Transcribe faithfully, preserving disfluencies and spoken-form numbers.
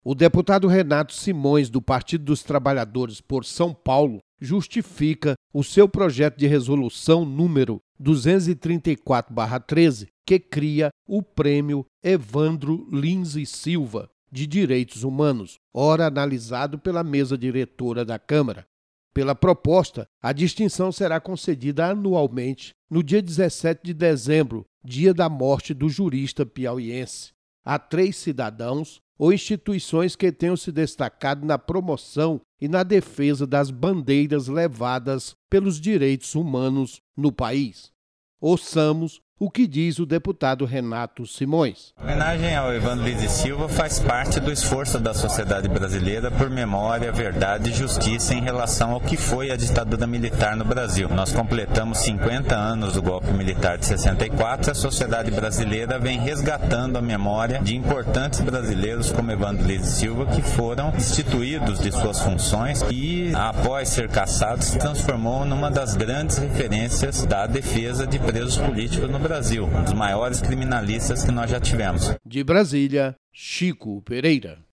O deputado Renato Simões, do Partido dos Trabalhadores por São Paulo, justifica o seu projeto de resolução número duzentos e trinta e quatro barra treze, que cria o Prêmio Evandro Lins e Silva de Direitos Humanos, ora analisado pela mesa diretora da Câmara. Pela proposta, a distinção será concedida anualmente no dia dezessete de dezembro, dia da morte do jurista piauiense, a três cidadãos ou instituições que tenham se destacado na promoção e na defesa das bandeiras levadas pelos direitos humanos no país. Ouçamos o que diz o deputado Renato Simões. A homenagem ao Evandro Lins e Silva faz parte do esforço da sociedade brasileira por memória, verdade e justiça em relação ao que foi a ditadura militar no Brasil. Nós completamos cinquenta anos do golpe militar de sessenta e quatro e a sociedade brasileira vem resgatando a memória de importantes brasileiros como Evandro Lins e Silva que foram destituídos de suas funções e, após ser cassados, se transformou numa das grandes referências da defesa de presos políticos no Brasil. Brasil, um dos maiores criminalistas que nós já tivemos. De Brasília, Chico Pereira.